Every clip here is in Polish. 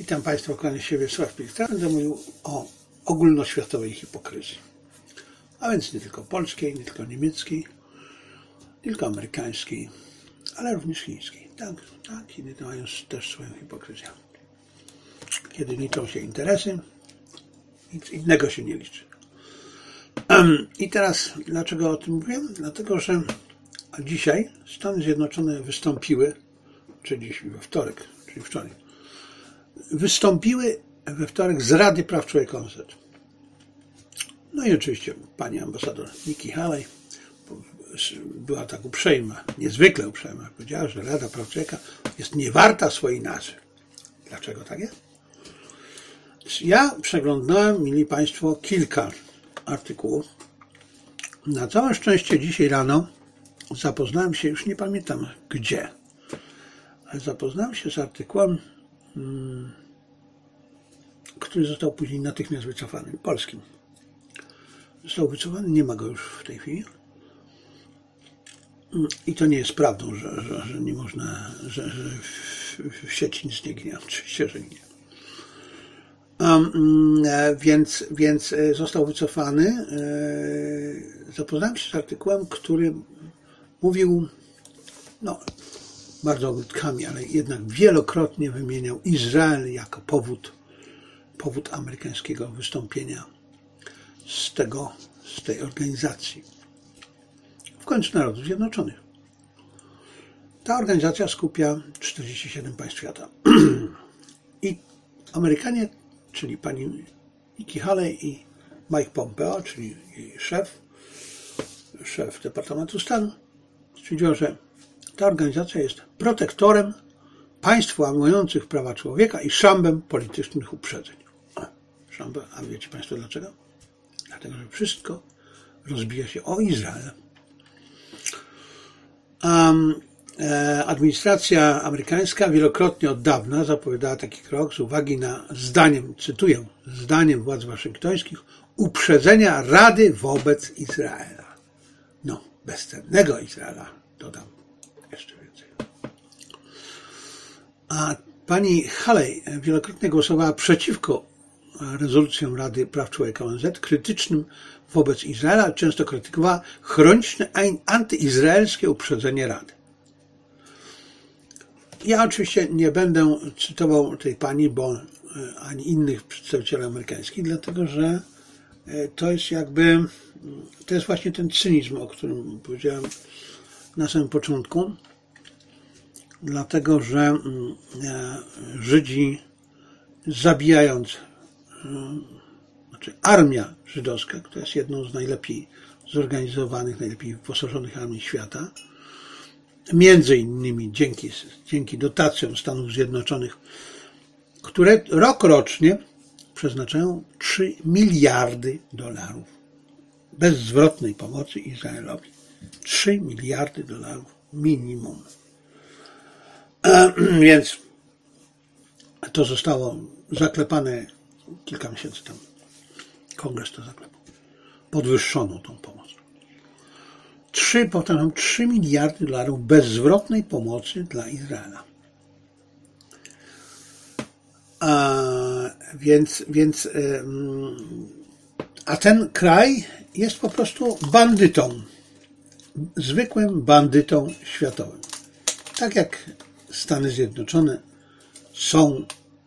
Witam Państwa, kłaniam się Wiesław Piechta. Będę mówił o ogólnoświatowej hipokryzji. A więc nie tylko polskiej, nie tylko niemieckiej, nie tylko amerykańskiej, ale również chińskiej. Tak, Chiny mają też swoją hipokryzję. Kiedy liczą się interesy, nic innego się nie liczy. I teraz, dlaczego o tym mówię? Dlatego, że dzisiaj Stany Zjednoczone wystąpiły, czy dziś we wtorek, czyli wczoraj, wystąpiły we wtorek z Rady Praw Człowieka ONZ. No i oczywiście pani ambasador Nikki Haley była tak uprzejma, niezwykle uprzejma, powiedziała, że Rada Praw Człowieka jest niewarta swojej nazwy. Dlaczego tak jest? Ja przeglądałem, mili Państwo, kilka artykułów. Na całe szczęście dzisiaj rano zapoznałem się, już nie pamiętam gdzie, ale zapoznałem się z artykułem, który został później natychmiast wycofany, polskim. Został wycofany, nie ma go już w tej chwili. I to nie jest prawdą, że nie można, że w sieci nic nie ginie. Oczywiście, że nie. Więc został wycofany. Zapoznałem się z artykułem, który mówił, bardzo ogródkami, ale jednak wielokrotnie wymieniał Izrael jako powód amerykańskiego wystąpienia z tej organizacji. W końcu Narodów Zjednoczonych. Ta organizacja skupia 47 państw świata. I Amerykanie, czyli pani Nikki Haley i Mike Pompeo, czyli jej szef Departamentu Stanu, stwierdziła, że ta organizacja jest protektorem państw łamujących prawa człowieka i szambem politycznych uprzedzeń. A wiecie Państwo dlaczego? Dlatego, że wszystko rozbija się o Izrael. Administracja amerykańska wielokrotnie od dawna zapowiadała taki krok z uwagi na, cytuję, zdaniem władz waszyngtońskich, uprzedzenia Rady wobec Izraela. Bezcennego Izraela, dodam jeszcze więcej. A pani Haley wielokrotnie głosowała przeciwko rezolucjom Rady Praw Człowieka ONZ, krytycznym wobec Izraela, często krytykowała chroniczne antyizraelskie uprzedzenie Rady. Ja oczywiście nie będę cytował tej pani, ani innych przedstawicieli amerykańskich, dlatego że to jest właśnie ten cynizm, o którym powiedziałem na samym początku, dlatego że Żydzi zabijając, armia żydowska, która jest jedną z najlepiej zorganizowanych, najlepiej wyposażonych armii świata, między innymi dzięki dotacjom Stanów Zjednoczonych, które rokrocznie przeznaczają $3 miliardy bezzwrotnej pomocy Izraelowi. $3 miliardy minimum. Więc to zostało zaklepane kilka miesięcy temu. Kongres to zaklepał. Podwyższono tą pomoc. 3 miliardy dolarów bezzwrotnej pomocy dla Izraela. A ten kraj jest po prostu bandytą. Zwykłym bandytą światowym. Tak jak Stany Zjednoczone są,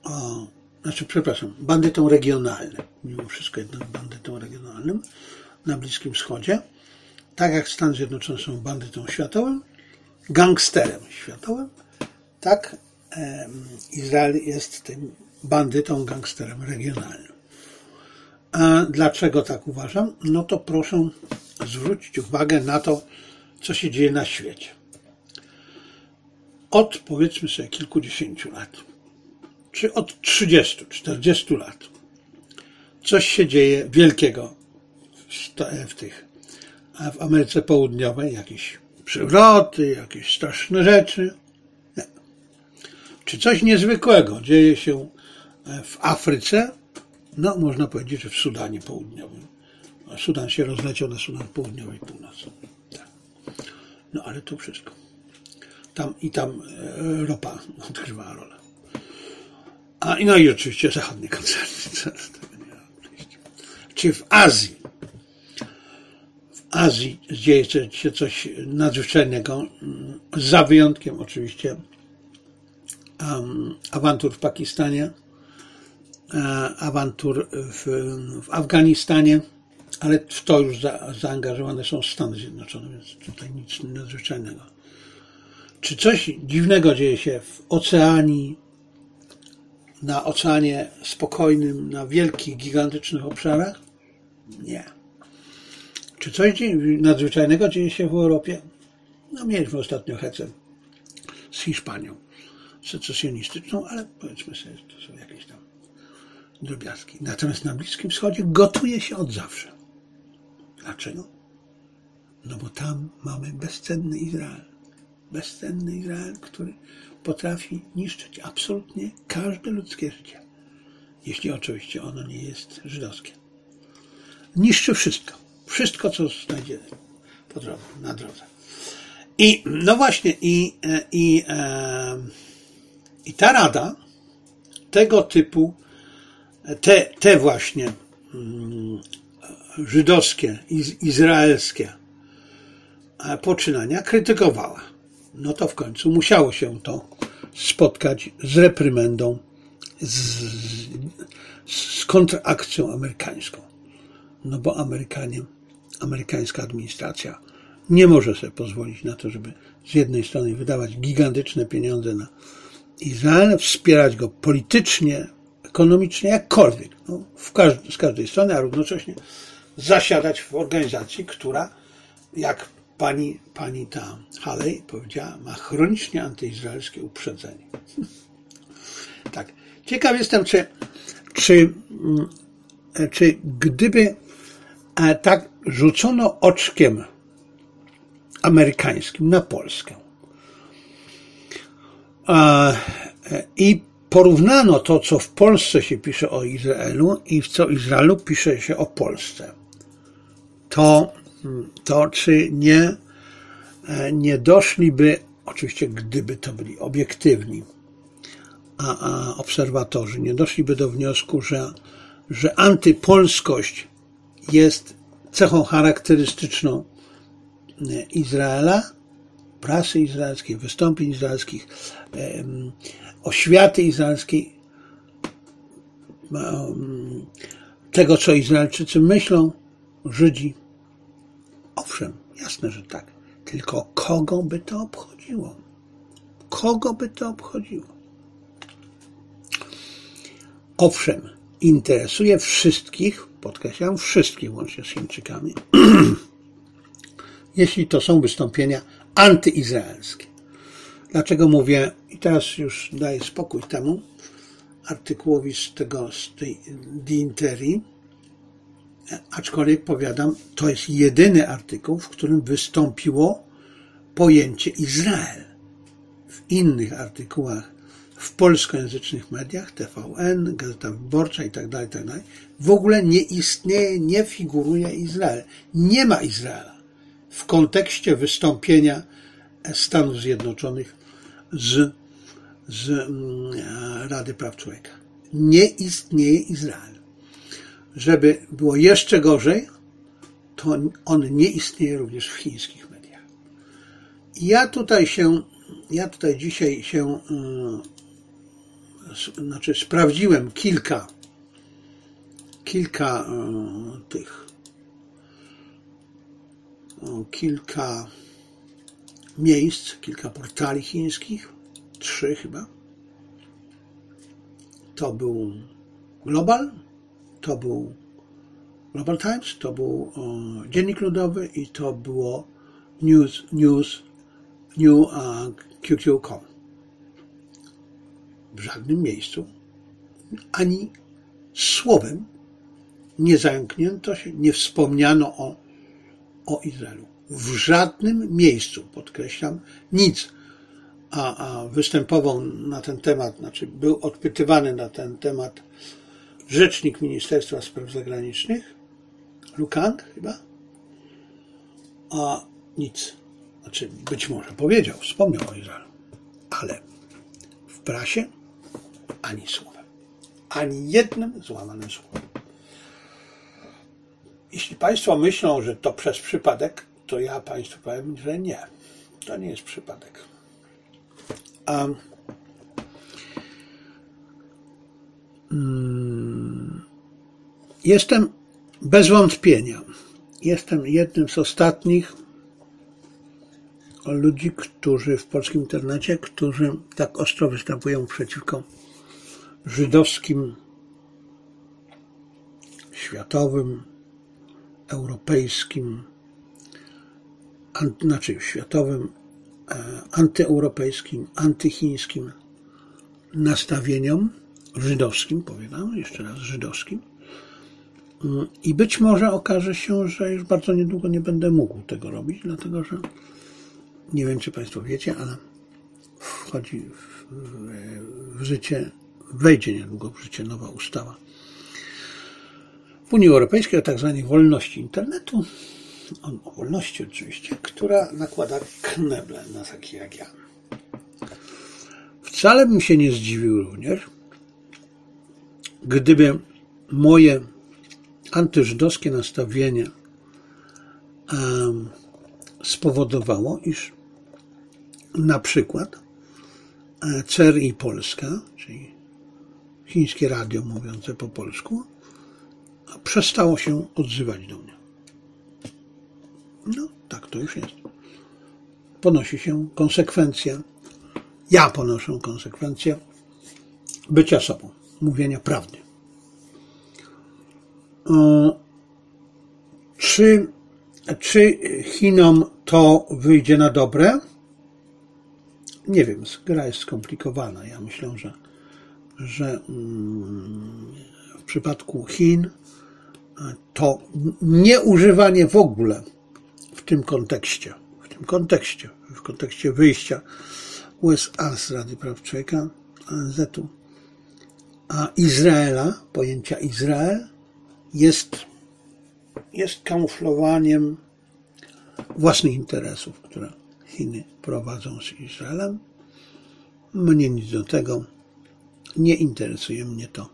bandytą regionalnym. Mimo wszystko jednak bandytą regionalnym na Bliskim Wschodzie. Tak jak Stany Zjednoczone są bandytą światowym, gangsterem światowym, tak Izrael jest tym bandytą, gangsterem regionalnym. A dlaczego tak uważam? To proszę zwrócić uwagę na to, co się dzieje na świecie. Od, powiedzmy sobie, kilkudziesięciu lat, czy od 30-40 lat, coś się dzieje wielkiego w Ameryce Południowej, jakieś przewroty, jakieś straszne rzeczy. Nie. Czy coś niezwykłego dzieje się w Afryce? Można powiedzieć, że w Sudanie Południowym. Sudan się rozleciał na Sudan Południowy i Północny. Tak. Ale to wszystko. Tam ropa odgrywała rolę. No i oczywiście zachodnie koncerny. Czy w Azji dzieje się coś nadzwyczajnego, za wyjątkiem oczywiście awantur w Pakistanie, awantur w Afganistanie, ale w to już zaangażowane są Stany Zjednoczone, więc tutaj nic nadzwyczajnego. Czy coś dziwnego dzieje się w Oceanii, na Oceanie Spokojnym, na wielkich, gigantycznych obszarach? Nie. Czy coś nadzwyczajnego dzieje się w Europie? No mieliśmy ostatnio hecę z Hiszpanią secesjonistyczną, ale powiedzmy sobie, to są jakieś tam drobiazgi. Natomiast na Bliskim Wschodzie gotuje się od zawsze. Dlaczego? No bo tam mamy bezcenny Izrael. Bezcenny Izrael, który potrafi niszczyć absolutnie każde ludzkie życie. Jeśli oczywiście ono nie jest żydowskie. Niszczy wszystko. Wszystko, co znajdzie na drodze. I no właśnie, i ta rada tego typu, te właśnie żydowskie, izraelskie poczynania krytykowała. No to w końcu musiało się to spotkać z reprymendą, z kontrakcją amerykańską. No bo amerykańska administracja nie może sobie pozwolić na to, żeby z jednej strony wydawać gigantyczne pieniądze na Izrael, wspierać go politycznie, ekonomicznie, jakkolwiek, no, z każdej strony, a równocześnie zasiadać w organizacji, która, jak pani ta Haley powiedziała, ma chronicznie antyizraelskie uprzedzenie. Tak. Ciekaw jestem, czy gdyby tak rzucono oczkiem amerykańskim na Polskę i porównano to, co w Polsce się pisze o Izraelu i w co Izraelu pisze się o Polsce, to czy nie doszliby, oczywiście gdyby to byli obiektywni obserwatorzy, nie doszliby do wniosku, że antypolskość jest cechą charakterystyczną Izraela, prasy izraelskiej, wystąpień izraelskich, oświaty izraelskiej, tego, co Izraelczycy myślą, Żydzi. Owszem, jasne, że tak. Tylko kogo by to obchodziło? Kogo by to obchodziło? Owszem, interesuje wszystkich, podkreślam, wszystkich, łącznie z Chińczykami, jeśli to są wystąpienia antyizraelskie. Dlaczego mówię, i teraz już daję spokój temu artykułowi z tej diinterii, aczkolwiek powiadam, to jest jedyny artykuł, w którym wystąpiło pojęcie Izrael. W innych artykułach, w polskojęzycznych mediach, TVN, Gazeta Wyborcza itd., w ogóle nie istnieje, nie figuruje Izrael. Nie ma Izraela w kontekście wystąpienia Stanów Zjednoczonych z Rady Praw Człowieka. Nie istnieje Izrael. Żeby było jeszcze gorzej, to on nie istnieje również w chińskich mediach. Ja tutaj dzisiaj sprawdziłem kilka miejsc, kilka portali chińskich, 3 chyba. To był Global, to był Global Times, to był Dziennik Ludowy i to było QQ.com. W żadnym miejscu ani słowem nie zająknięto się, nie wspomniano o Izraelu. W żadnym miejscu, podkreślam, nic. A występował na ten temat, był odpytywany na ten temat rzecznik Ministerstwa Spraw Zagranicznych, Lu Kang chyba, a nic. Być może powiedział, wspomniał o Izraelu, ale w prasie ani słowa. ani jednym złamanym słowem. Jeśli Państwo myślą, że to przez przypadek, to ja Państwu powiem, że nie. To nie jest przypadek. Jestem bez wątpienia. Jestem jednym z ostatnich ludzi, którzy w polskim internecie, którzy tak ostro występują przeciwko żydowskim, światowym, europejskim, światowym, antyeuropejskim, antychińskim nastawieniom, żydowskim, powiadam, jeszcze raz żydowskim. I być może okaże się, że już bardzo niedługo nie będę mógł tego robić, dlatego że nie wiem, czy Państwo wiecie, ale wejdzie niedługo w życie nowa ustawa w Unii Europejskiej o tak zwanej wolności internetu, o wolności oczywiście, która nakłada kneble na takich jak ja. Wcale bym się nie zdziwił również, gdyby moje antyżydowskie nastawienie spowodowało, iż na przykład CRI Polska, czyli chińskie radio mówiące po polsku, przestało się odzywać do mnie. No, tak to już jest. Ponosi się konsekwencje. Ja ponoszę konsekwencje bycia sobą, mówienia prawdy. Czy Chinom to wyjdzie na dobre? Nie wiem, gra jest skomplikowana. Ja myślę, że w przypadku Chin to nieużywanie w ogóle w kontekście wyjścia USA z Rady Praw Człowieka, ONZ-u, a Izraela, pojęcia Izrael, jest kamuflowaniem własnych interesów, które Chiny prowadzą z Izraelem. Mnie nic do tego nie interesuje, mnie to.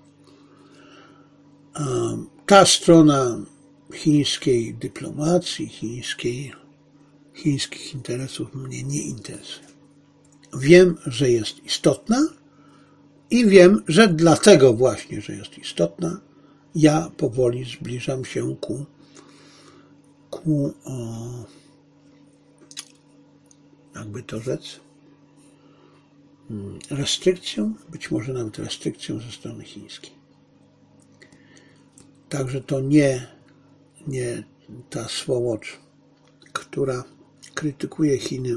Ta strona chińskiej dyplomacji, chińskich interesów mnie nie interesuje. Wiem, że jest istotna i wiem, że dlatego właśnie, że jest istotna, ja powoli zbliżam się ku jakby to rzec, restrykcją, być może nawet restrykcją ze strony chińskiej. Także to nie ta swołocz, która krytykuje Chiny,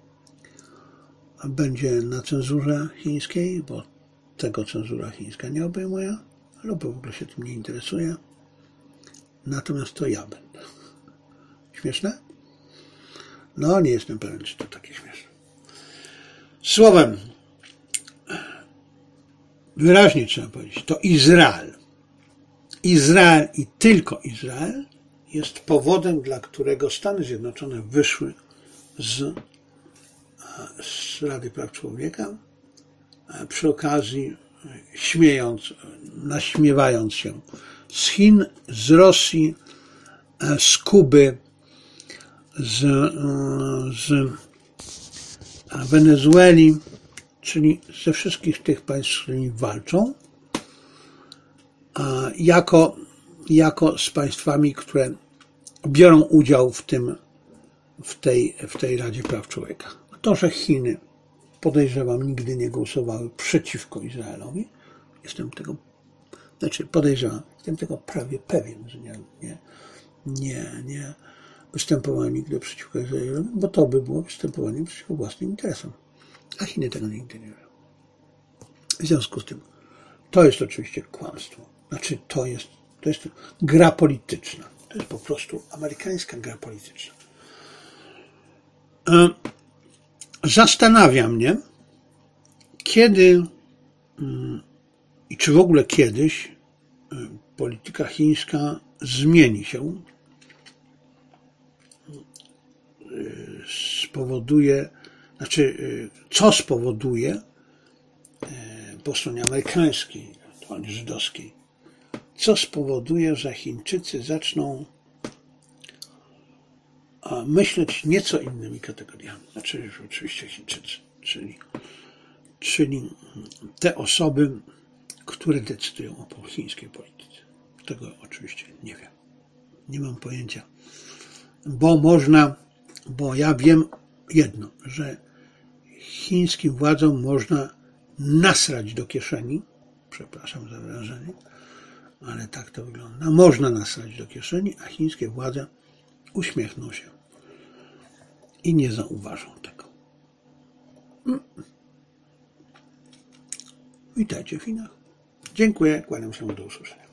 a będzie na cenzurze chińskiej, bo tego cenzura chińska nie obejmuje, lub w ogóle się tym nie interesuje. Natomiast to ja będę. Śmieszne? No, nie jestem pewien, czy to takie śmieszne. Słowem, wyraźnie trzeba powiedzieć, to Izrael. Izrael i tylko Izrael jest powodem, dla którego Stany Zjednoczone wyszły z Rady Praw Człowieka, przy okazji naśmiewając się z Chin, z Rosji, z Kuby, z Wenezueli, czyli ze wszystkich tych państw, z którymi walczą, jako z państwami, które biorą udział w tej Radzie Praw Człowieka. To, że Chiny, podejrzewam, nigdy nie głosowały przeciwko Izraelowi, jestem tego prawie pewien, że nie występowały nigdy przeciwko Izraelowi, bo to by było występowanie przeciwko własnym interesom. A Chiny tego nigdy nie robią. W związku z tym, to jest oczywiście kłamstwo. To jest gra polityczna. To jest po prostu amerykańska gra polityczna. Zastanawia mnie, kiedy i czy w ogóle kiedyś polityka chińska zmieni się, co spowoduje po stronie amerykańskiej, broń żydowskiej, co spowoduje, że Chińczycy zaczną myśleć nieco innymi kategoriami. Znaczy oczywiście Chińczycy, czyli te osoby, które decydują o chińskiej polityce. Tego oczywiście nie wiem. Nie mam pojęcia. Bo ja wiem jedno, że chińskim władzom można nasrać do kieszeni, przepraszam za wyrażenie, ale tak to wygląda. Można nasrać do kieszeni, a chińskie władze uśmiechną się i nie zauważą tego. Witajcie w Chinach. Dziękuję, kłaniam się, do usłyszenia.